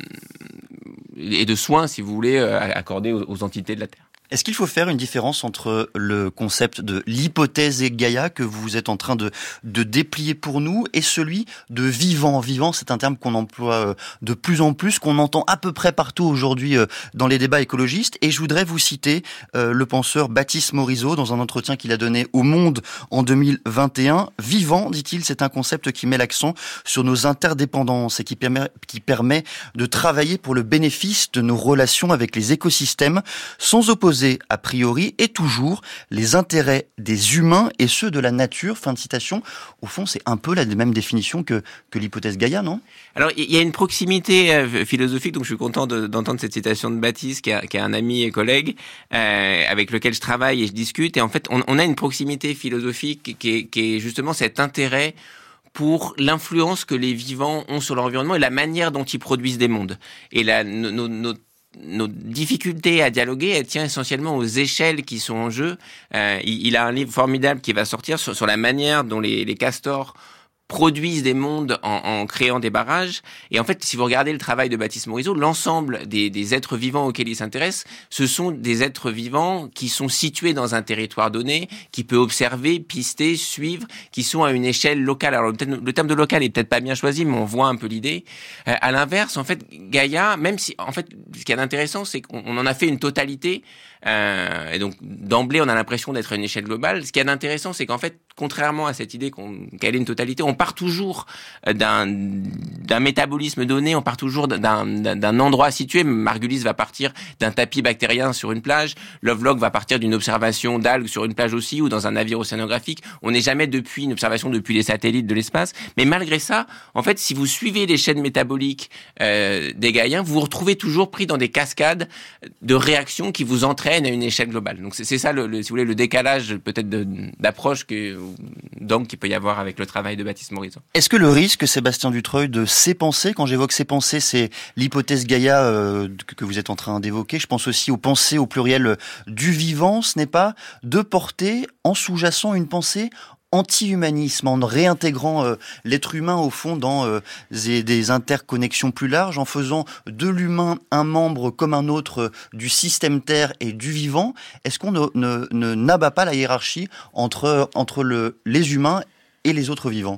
C: et de soins, si vous voulez, euh, accordés aux, aux entités de la Terre.
B: Est-ce qu'il faut faire une différence entre le concept de l'hypothèse Gaïa que vous êtes en train de, de déplier pour nous et celui de vivant? Vivant, c'est un terme qu'on emploie de plus en plus, qu'on entend à peu près partout aujourd'hui dans les débats écologistes. Et je voudrais vous citer euh, le penseur Baptiste Morisot dans un entretien qu'il a donné au Monde en deux mille vingt et un. Vivant, dit-il, c'est un concept qui met l'accent sur nos interdépendances et qui permet, qui permet de travailler pour le bénéfice de nos relations avec les écosystèmes sans opposer a priori et toujours les intérêts des humains et ceux de la nature. Fin de citation. Au fond, c'est un peu la même définition que, que l'hypothèse Gaïa, non?
C: Alors, il y a une proximité euh, philosophique, donc je suis content de, d'entendre cette citation de Baptiste, qui, a, qui est un ami et collègue, euh, avec lequel je travaille et je discute. Et en fait, on, on a une proximité philosophique qui est, qui est justement cet intérêt pour l'influence que les vivants ont sur l'environnement et la manière dont ils produisent des mondes. Et la, nos, nos, nos Notre difficulté à dialoguer, elle tient essentiellement aux échelles qui sont en jeu. Euh, il, il a un livre formidable qui va sortir sur, sur la manière dont les, les castors produisent des mondes en, en créant des barrages. Et en fait, si vous regardez le travail de Baptiste Morisot, l'ensemble des, des êtres vivants auxquels il s'intéresse, ce sont des êtres vivants qui sont situés dans un territoire donné, qui peut observer, pister, suivre, qui sont à une échelle locale. Alors, le terme de local est peut-être pas bien choisi, mais on voit un peu l'idée. Euh, à l'inverse, en fait, Gaïa, même si, en fait, ce qui est intéressant, c'est qu'on on en a fait une totalité. Euh, et donc, d'emblée, on a l'impression d'être à une échelle globale. Ce qui est intéressant, c'est qu'en fait, contrairement à cette idée qu'on, qu'elle est une totalité, on part toujours d'un, d'un métabolisme donné, on part toujours d'un, d'un, d'un endroit situé. Margulis va partir d'un tapis bactérien sur une plage, Lovelock va partir d'une observation d'algues sur une plage aussi, ou dans un navire océanographique. On n'est jamais depuis une observation depuis les satellites de l'espace. Mais malgré ça, en fait, si vous suivez les chaînes métaboliques euh, des Gaïens, vous vous retrouvez toujours pris dans des cascades de réactions qui vous entraînent à une échelle globale. Donc c'est, c'est ça, le, le, si vous voulez, le décalage peut-être de, d'approche que, donc, qu'il peut y avoir avec le travail de Baptiste Morisot.
B: Est-ce que le risque, Sébastien Dutreuil, de ces pensées, quand j'évoque ces pensées, c'est l'hypothèse Gaïa euh, que vous êtes en train d'évoquer, je pense aussi aux pensées au pluriel du vivant, ce n'est pas de porter en sous-jacent une pensée anti-humanisme, en réintégrant euh, l'être humain au fond dans euh, des, des interconnexions plus larges, en faisant de l'humain un membre comme un autre euh, du système Terre et du vivant. Est-ce qu'on ne, ne, ne n'abat pas la hiérarchie entre, entre le, les humains et les autres vivants ?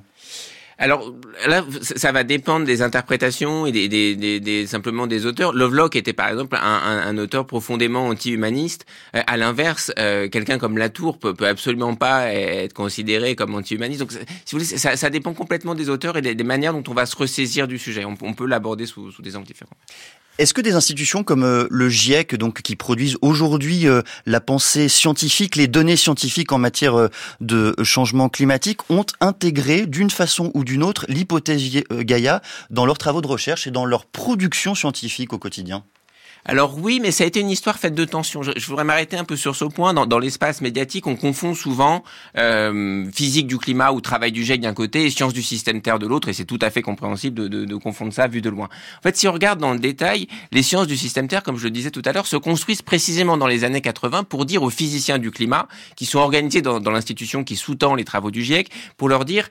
C: Alors là, ça va dépendre des interprétations et des, des, des, des simplement des auteurs. Lovelock était par exemple un, un, un auteur profondément anti-humaniste. Euh, à l'inverse, euh, quelqu'un comme Latour peut, peut absolument pas être considéré comme anti-humaniste. Donc, si vous voulez, ça, ça dépend complètement des auteurs et des, des manières dont on va se ressaisir du sujet. On, on peut l'aborder sous, sous des angles différents.
B: Est-ce que des institutions comme euh, le GIEC, donc qui produisent aujourd'hui euh, la pensée scientifique, les données scientifiques en matière euh, de changement climatique, ont intégré d'une façon ou d'une autre l'hypothèse Gaïa dans leurs travaux de recherche et dans leur production scientifique au quotidien ?
C: Alors oui, mais ça a été une histoire faite de tensions. Je, je voudrais m'arrêter un peu sur ce point. Dans, dans l'espace médiatique, on confond souvent euh, physique du climat ou travail du GIEC d'un côté et sciences du système Terre de l'autre, et c'est tout à fait compréhensible de, de, de confondre ça vu de loin. En fait, si on regarde dans le détail, les sciences du système Terre, comme je le disais tout à l'heure, se construisent précisément dans les années quatre-vingts pour dire aux physiciens du climat, qui sont organisés dans, dans l'institution qui sous-tend les travaux du GIEC, pour leur dire...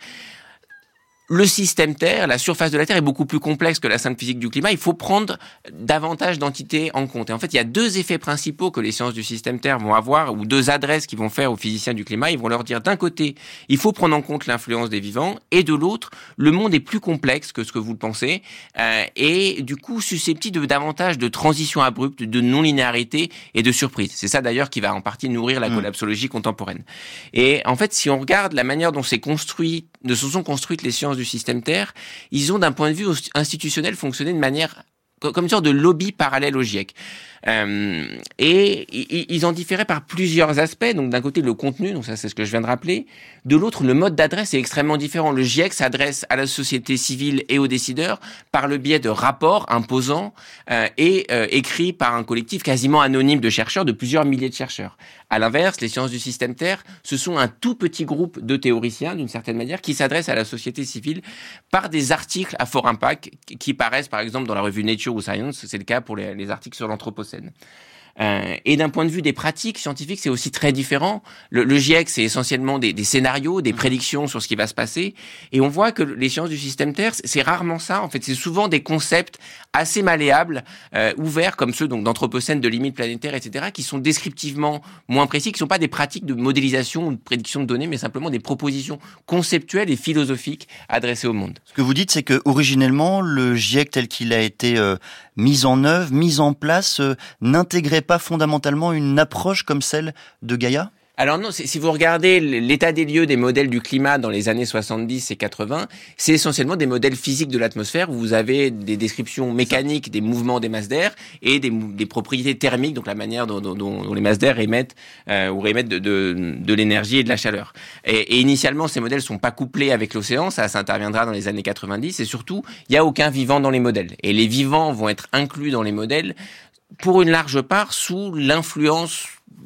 C: Le système Terre, la surface de la Terre est beaucoup plus complexe que la simple physique du climat. Il faut prendre davantage d'entités en compte. Et en fait, il y a deux effets principaux que les sciences du système Terre vont avoir, ou deux adresses qu'ils vont faire aux physiciens du climat. Ils vont leur dire, d'un côté, il faut prendre en compte l'influence des vivants, et de l'autre, le monde est plus complexe que ce que vous le pensez, euh, et du coup susceptible de davantage de transitions abruptes, de non-linéarité et de surprises. C'est ça d'ailleurs qui va en partie nourrir la mmh. collapsologie contemporaine. Et en fait, si on regarde la manière dont c'est construit, de se sont construites les sciences du système Terre, ils ont d'un point de vue institutionnel fonctionné de manière comme une sorte de lobby parallèle au GIEC. Euh, et ils en différaient par plusieurs aspects. Donc d'un côté le contenu, donc ça c'est ce que je viens de rappeler. De l'autre, le mode d'adresse est extrêmement différent. Le GIEC s'adresse à la société civile et aux décideurs par le biais de rapports imposants euh, et euh, écrits par un collectif quasiment anonyme de chercheurs, de plusieurs milliers de chercheurs. À l'inverse, les sciences du système Terre, ce sont un tout petit groupe de théoriciens, d'une certaine manière, qui s'adressent à la société civile par des articles à fort impact qui paraissent par exemple dans la revue Nature ou Science. C'est le cas pour les, les articles sur l'Anthropocène. Euh, et d'un point de vue des pratiques scientifiques, c'est aussi très différent. Le, le GIEC, c'est essentiellement des, des scénarios, des prédictions sur ce qui va se passer. Et on voit que les sciences du système Terre, c'est rarement ça. En fait, c'est souvent des concepts assez malléables, euh, ouverts, comme ceux donc d'Anthropocène, de limites planétaires, et cetera, qui sont descriptivement moins précis, qui ne sont pas des pratiques de modélisation ou de prédiction de données, mais simplement des propositions conceptuelles et philosophiques adressées au monde.
B: Ce que vous dites, c'est que originellement, le GIEC tel qu'il a été euh, mis en œuvre, mis en place, euh, n'intégrait pas fondamentalement une approche comme celle de Gaïa ?
C: Alors non, si vous regardez l'état des lieux des modèles du climat dans les années soixante-dix et quatre-vingts, c'est essentiellement des modèles physiques de l'atmosphère où vous avez des descriptions mécaniques des mouvements des masses d'air et des, des propriétés thermiques, donc la manière dont, dont, dont les masses d'air émettent euh, ou émettent de, de, de l'énergie et de la chaleur. Et, et initialement, ces modèles sont pas couplés avec l'océan, ça, ça interviendra dans les années quatre-vingt-dix, et surtout, il y a aucun vivant dans les modèles. Et les vivants vont être inclus dans les modèles pour une large part sous l'influence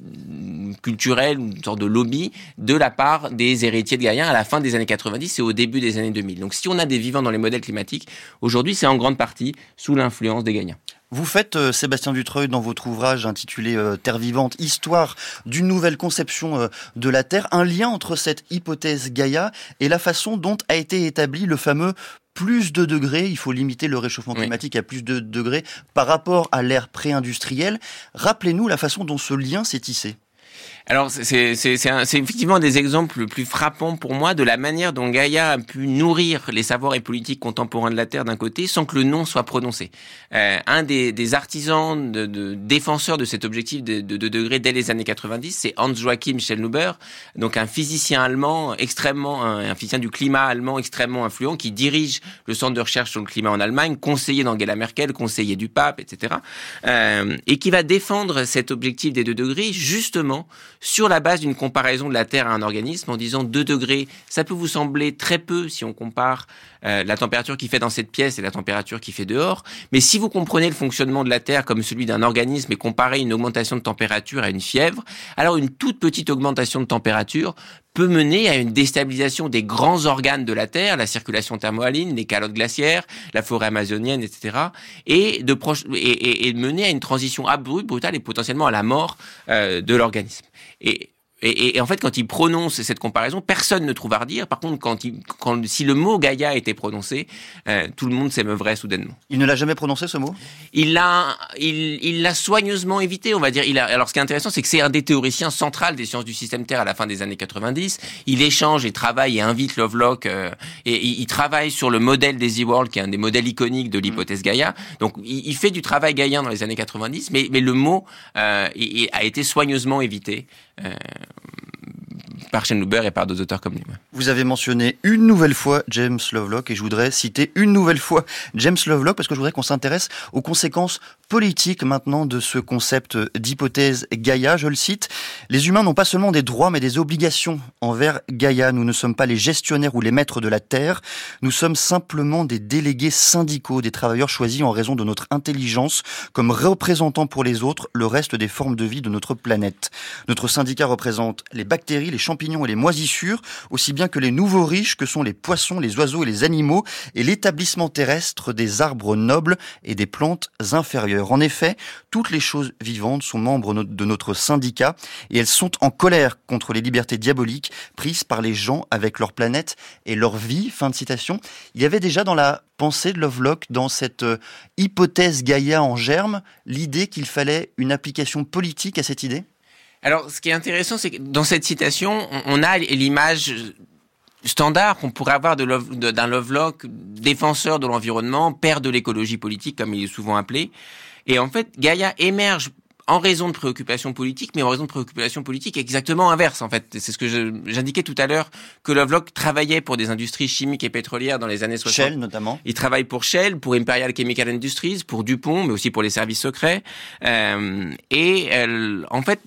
C: culturelle, une sorte de lobby de la part des héritiers de Gaïa à la fin des années quatre-vingt-dix et au début des années deux mille. Donc si on a des vivants dans les modèles climatiques, aujourd'hui c'est en grande partie sous l'influence des Gaïens.
B: Vous faites, euh, Sébastien Dutreuil, dans votre ouvrage intitulé euh, Terre vivante, histoire d'une nouvelle conception euh, de la Terre, un lien entre cette hypothèse Gaïa et la façon dont a été établi le fameux plus de degrés, il faut limiter le réchauffement climatique oui. à plus de degrés par rapport à l'ère pré-industrielle. Rappelez-nous la façon dont ce lien s'est tissé.
C: Alors, c'est, c'est, c'est, un, c'est effectivement des exemples les plus frappants pour moi de la manière dont Gaïa a pu nourrir les savoirs et politiques contemporains de la Terre d'un côté sans que le nom soit prononcé. Euh, un des, des artisans, de, de défenseurs de cet objectif de deux degrés dès les années quatre-vingt-dix, c'est Hans-Joachim Schellnhuber, donc un physicien allemand extrêmement, un, un physicien du climat allemand extrêmement influent qui dirige le centre de recherche sur le climat en Allemagne, conseiller d'Angela Merkel, conseiller du pape, et cetera. Euh, et qui va défendre cet objectif des deux degrés justement sur la base d'une comparaison de la Terre à un organisme en disant deux degrés, ça peut vous sembler très peu si on compare euh, la température qu'il fait dans cette pièce et la température qu'il fait dehors, mais si vous comprenez le fonctionnement de la Terre comme celui d'un organisme et comparez une augmentation de température à une fièvre, alors une toute petite augmentation de température peut mener à une déstabilisation des grands organes de la Terre, la circulation thermohaline, les calottes glaciaires, la forêt amazonienne, et cetera, et de, proche, et, et, et mener à une transition abrupte, brutale et potentiellement à la mort euh, de l'organisme. Et Et, et en fait, quand il prononce cette comparaison, personne ne trouve à redire. Par contre, quand, il, quand si le mot Gaïa était prononcé, euh, tout le monde s'émeuvrait soudainement.
B: Il ne l'a jamais prononcé, ce mot ?
C: Il l'a, il, il l'a soigneusement évité, on va dire. Il a, alors, ce qui est intéressant, c'est que c'est un des théoriciens centrales des sciences du système Terre à la fin des années quatre-vingt-dix. Il échange et travaille et invite Lovelock euh, et il, il travaille sur le modèle des E-World, qui est un des modèles iconiques de l'hypothèse Gaïa. Donc, il, il fait du travail gaïen dans les années quatre-vingt-dix, mais, mais le mot euh, il, il a été soigneusement évité. Euh, par Schellenhuber et par d'autres auteurs comme lui.
B: Vous avez mentionné une nouvelle fois James Lovelock et je voudrais citer une nouvelle fois James Lovelock parce que je voudrais qu'on s'intéresse aux conséquences politiques maintenant de ce concept d'hypothèse Gaïa. Je le cite, « Les humains n'ont pas seulement des droits mais des obligations envers Gaïa. Nous ne sommes pas les gestionnaires ou les maîtres de la Terre. Nous sommes simplement des délégués syndicaux, des travailleurs choisis en raison de notre intelligence comme représentants pour les autres le reste des formes de vie de notre planète. Notre syndicat représente les bactéries, les champignons et les moisissures, aussi bien que les nouveaux riches que sont les poissons, les oiseaux et les animaux, et l'établissement terrestre des arbres nobles et des plantes inférieures. En effet, toutes les choses vivantes sont membres de notre syndicat et elles sont en colère contre les libertés diaboliques prises par les gens avec leur planète et leur vie. » Fin de citation. Il y avait déjà dans la pensée de Lovelock, dans cette euh, hypothèse Gaïa en germe, l'idée qu'il fallait une application politique à cette idée ?
C: Alors, ce qui est intéressant, c'est que dans cette citation, on a l'image standard qu'on pourrait avoir de Love, de, d'un Lovelock, défenseur de l'environnement, père de l'écologie politique, comme il est souvent appelé. Et en fait, Gaïa émerge en raison de préoccupations politiques, mais en raison de préoccupations politiques exactement inverses, en fait. C'est ce que je, j'indiquais tout à l'heure, que Lovelock travaillait pour des industries chimiques et pétrolières dans les années soixante.
B: Shell, notamment.
C: Il travaille pour Shell, pour Imperial Chemical Industries, pour DuPont, mais aussi pour les services secrets. Euh, et euh, en fait,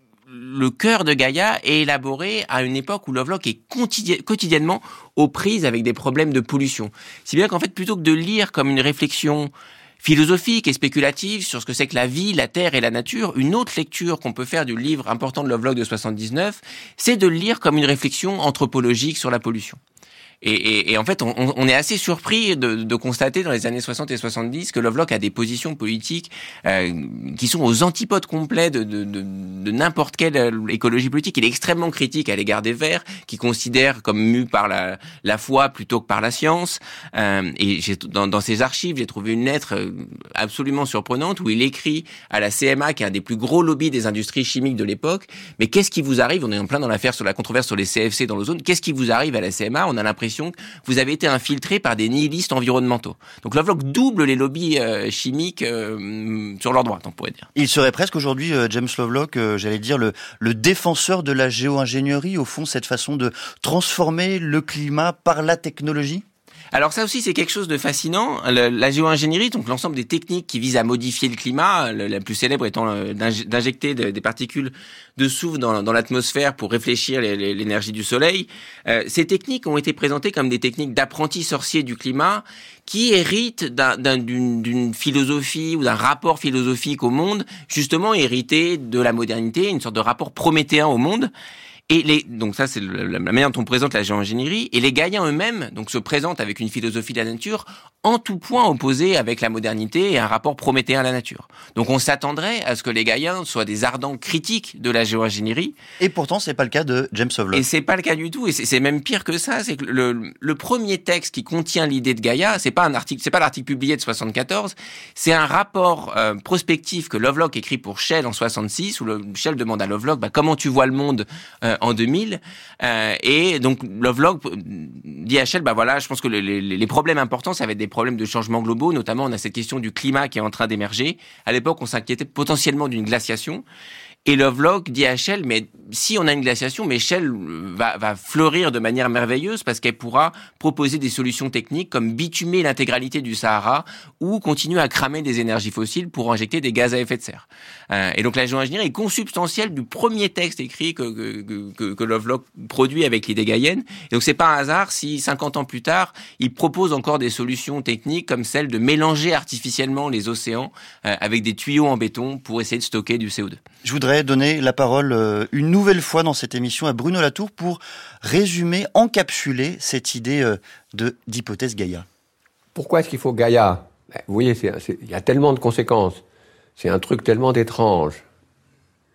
C: le cœur de Gaïa est élaboré à une époque où Lovelock est quotidiennement aux prises avec des problèmes de pollution. Si bien qu'en fait, plutôt que de lire comme une réflexion philosophique et spéculative sur ce que c'est que la vie, la terre et la nature, une autre lecture qu'on peut faire du livre important de Lovelock de soixante-dix-neuf, c'est de le lire comme une réflexion anthropologique sur la pollution. Et, et, et en fait, on, on est assez surpris de, de constater dans les années soixante et soixante-dix que Lovelock a des positions politiques euh, qui sont aux antipodes complets de, de, de, de n'importe quelle écologie politique. Il est extrêmement critique à l'égard des Verts, qui considèrent comme mus par la, la foi plutôt que par la science. Euh, et j'ai, dans, dans ses archives, j'ai trouvé une lettre absolument surprenante où il écrit à la C M A, qui est un des plus gros lobbies des industries chimiques de l'époque, mais qu'est-ce qui vous arrive ? On est en plein dans l'affaire sur la controverse sur les C F C dans l'ozone. Qu'est-ce qui vous arrive à la C M A ? On a l'impression que vous avez été infiltré par des nihilistes environnementaux. Donc Lovelock double les lobbies euh, chimiques euh, sur leur droite, on pourrait dire.
B: Il serait presque aujourd'hui, euh, James Lovelock, euh, j'allais dire, le, le défenseur de la géo-ingénierie, au fond, cette façon de transformer le climat par la technologie ?
C: Alors ça aussi, c'est quelque chose de fascinant. Le, la géo-ingénierie, donc l'ensemble des techniques qui visent à modifier le climat, le, la plus célèbre étant euh, d'injecter de, des particules de soufre dans, dans l'atmosphère pour réfléchir les, les, l'énergie du soleil. Euh, ces techniques ont été présentées comme des techniques d'apprentis sorciers du climat qui héritent d'un, d'un, d'une, d'une philosophie ou d'un rapport philosophique au monde, justement hérité de la modernité, une sorte de rapport prométhéen au monde. Et les, donc ça, c'est la, la manière dont on présente la géo-ingénierie. Et les Gaïens eux-mêmes, donc, se présentent avec une philosophie de la nature en tout point opposée avec la modernité et un rapport prométhéen à la nature. Donc on s'attendrait à ce que les Gaïens soient des ardents critiques de la géo-ingénierie.
B: Et pourtant, c'est pas le cas de James Lovelock.
C: Et c'est pas le cas du tout. Et c'est, c'est même pire que ça. C'est que le, le premier texte qui contient l'idée de Gaïa, c'est pas un article, c'est pas l'article publié de soixante-quatorze, c'est un rapport euh, prospectif que Lovelock écrit pour Shell en soixante-six, où le, Shell demande à Lovelock, bah, comment tu vois le monde euh, en deux mille, euh, et donc Lovelock dit à Shell, bah voilà, je pense que les, les, les problèmes importants, ça va être des problèmes de changement globaux, notamment on a cette question du climat qui est en train d'émerger. À l'époque, on s'inquiétait potentiellement d'une glaciation. Et Lovelock dit à Shell, mais si on a une glaciation, mais Shell va, va fleurir de manière merveilleuse parce qu'elle pourra proposer des solutions techniques comme bitumer l'intégralité du Sahara ou continuer à cramer des énergies fossiles pour injecter des gaz à effet de serre. Euh, et donc la géo-ingénierie est consubstantielle du premier texte écrit que, que, que, que Lovelock produit avec l'idée gaïenne. Et donc c'est pas un hasard si cinquante ans plus tard, il propose encore des solutions techniques comme celle de mélanger artificiellement les océans euh, avec des tuyaux en béton pour essayer de stocker du C O deux.
B: Je voudrais donner la parole euh, une nouvelle fois dans cette émission à Bruno Latour pour résumer, encapsuler cette idée euh, de, d'hypothèse Gaïa.
D: Pourquoi est-ce qu'il faut Gaïa ? Vous voyez, c'est, c'est, il y a tellement de conséquences. C'est un truc tellement d'étrange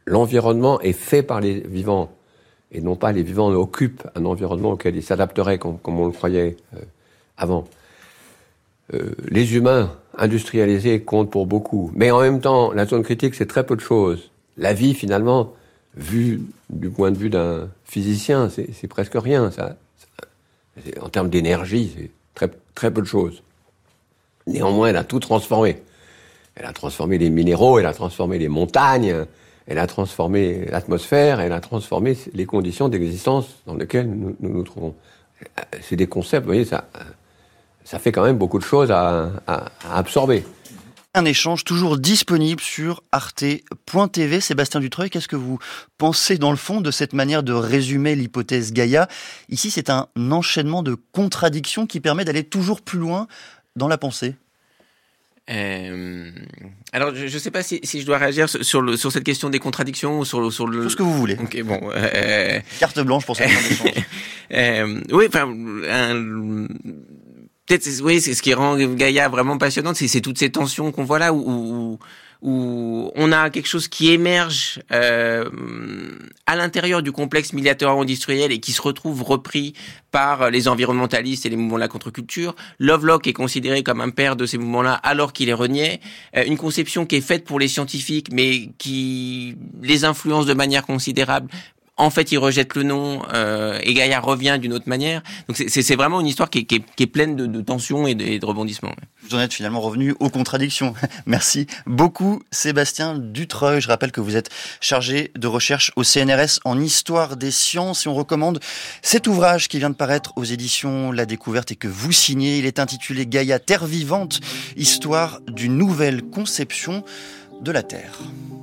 D: l'environnement est fait par les vivants, et non pas les vivants occupent un environnement auquel ils s'adapteraient comme, comme on le croyait euh, avant. Euh, les humains industrialisés comptent pour beaucoup. Mais en même temps, la zone critique, c'est très peu de choses. La vie, finalement, vue du point de vue d'un physicien, c'est, c'est presque rien. Ça, ça, en termes d'énergie, c'est très, très peu de choses. Néanmoins, elle a tout transformé. Elle a transformé les minéraux, elle a transformé les montagnes, elle a transformé l'atmosphère, elle a transformé les conditions d'existence dans lesquelles nous nous, nous trouvons. C'est des concepts, vous voyez, ça, ça fait quand même beaucoup de choses à, à, à absorber.
B: Un échange toujours disponible sur arte point t v. Sébastien Dutreuil, qu'est-ce que vous pensez dans le fond de cette manière de résumer l'hypothèse Gaïa ? Ici, c'est un enchaînement de contradictions qui permet d'aller toujours plus loin dans la pensée.
C: Euh, alors, je ne sais pas si, si je dois réagir sur, sur, le, sur cette question des contradictions ou sur le... Sur le...
B: Tout ce que vous voulez.
C: Ok, bon. Euh,
B: Carte blanche pour cette échange.
C: euh, oui, enfin... Un... Peut-être, oui, c'est ce qui rend Gaïa vraiment passionnante, c'est, c'est toutes ces tensions qu'on voit là, où, où, où on a quelque chose qui émerge euh, à l'intérieur du complexe militaro-industriel et qui se retrouve repris par les environnementalistes et les mouvements de la contre-culture. Lovelock est considéré comme un père de ces mouvements-là alors qu'il est renié. Euh, une conception qui est faite pour les scientifiques, mais qui les influence de manière considérable. En fait, il rejette le nom euh, et Gaïa revient d'une autre manière. Donc, c'est, c'est vraiment une histoire qui est, qui est, qui est pleine de, de tensions et de, et de rebondissements.
B: Vous en êtes finalement revenu aux contradictions. Merci beaucoup, Sébastien Dutreuil. Je rappelle que vous êtes chargé de recherche au C N R S en histoire des sciences et on recommande cet ouvrage qui vient de paraître aux éditions La Découverte et que vous signez. Il est intitulé Gaïa, Terre vivante, histoire d'une nouvelle conception de la Terre.